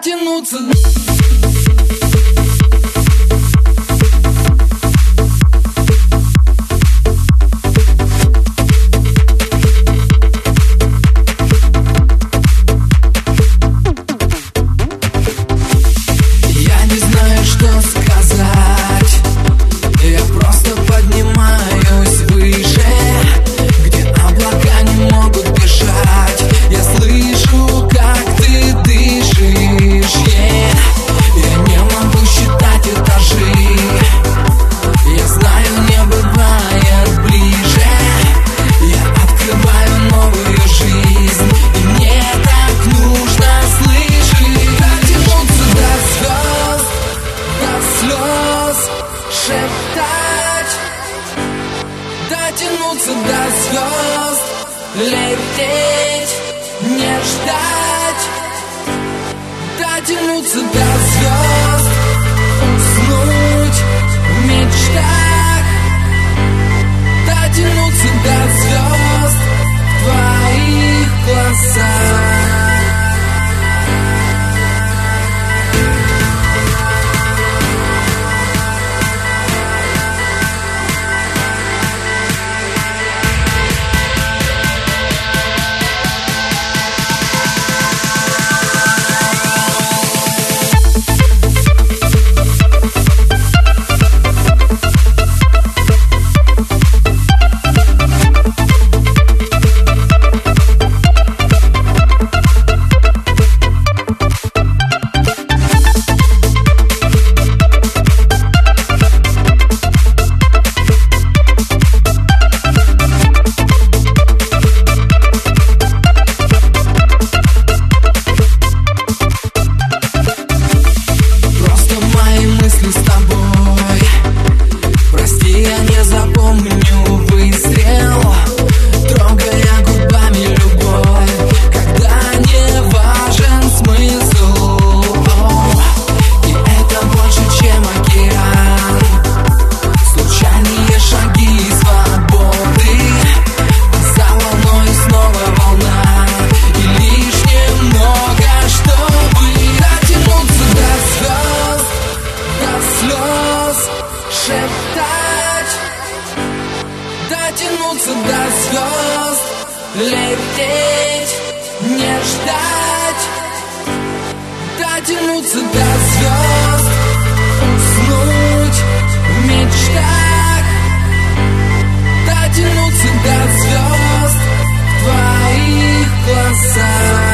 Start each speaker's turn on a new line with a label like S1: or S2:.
S1: дотянуться. Я не знаю, что сказать. Я просто поднимаюсь выше, где облака не могут бежать. Я слышу, как ты дышишь, yeah. Я не могу считать этажи. Я знаю, не бывает ближе. Я открываю новую жизнь, и мне так нужно, слышишь, дотянуться до звезд, до слез, шептать, дотянуться до звезд, лететь, не ждать, дотянуться до звезд, уснуть в мечтах, дотянуться до звезд в твоих глазах. Шептать, дотянуться до звезд, лететь, не ждать, дотянуться до звезд, уснуть в мечтах, дотянуться до звезд в твоих глазах.